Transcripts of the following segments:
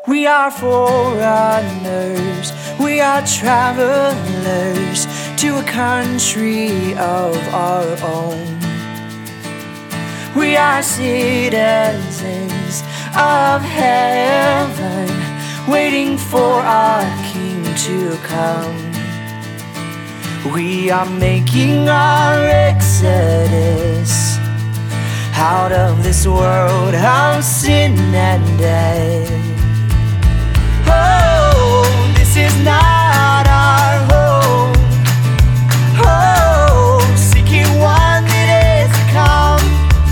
We are foreigners, we are travelers to a country of our own. We are citizens of heaven, waiting for our King to come. We are making our exodus out of this world of sin and death. Oh, this is not our home. Oh, seeking one that is to come.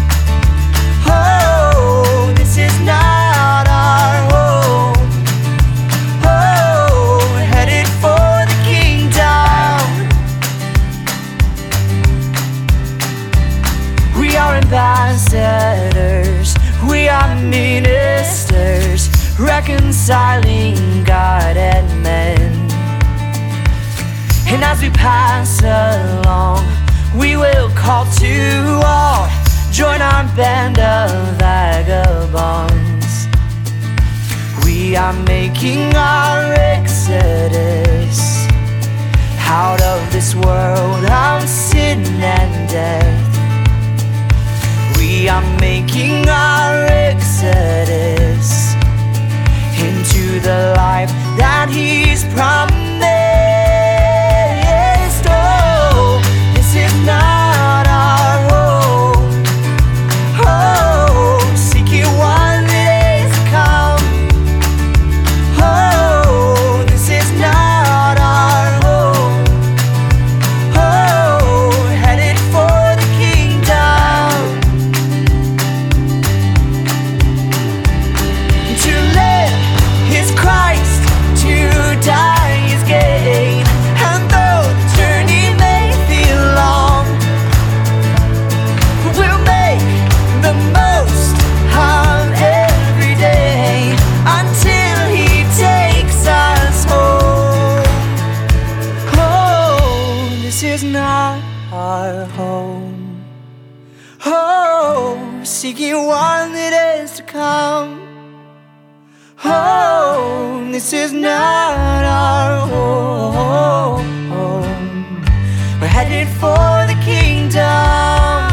Oh, this is not our home. Oh, headed for the kingdom. We are ambassadors, we are ministers, reconciling God and men. And as we pass along, we will call to all, join our band of vagabonds. We are making our exodus out of this world of sin and death. We are making our exodus into the life that He's promised. Oh, this is not our home. Oh, seeking one that is to come. Oh, this is not our home. Oh, headed for the kingdom. To live is Christ, to die is gain. And though the journey may feel long, we'll make the most of every day until He takes us home. Oh, this is not our home. Oh, seeking one that is to come. Oh, this is not our home. We're headed for the kingdom.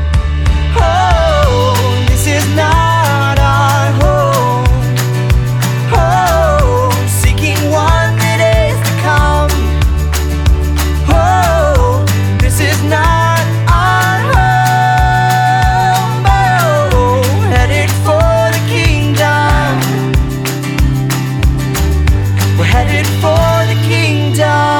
Oh, this is not our home. Oh, seeking one that is to come. Oh, this is not our home. Oh, headed for the kingdom. We're headed for the kingdom.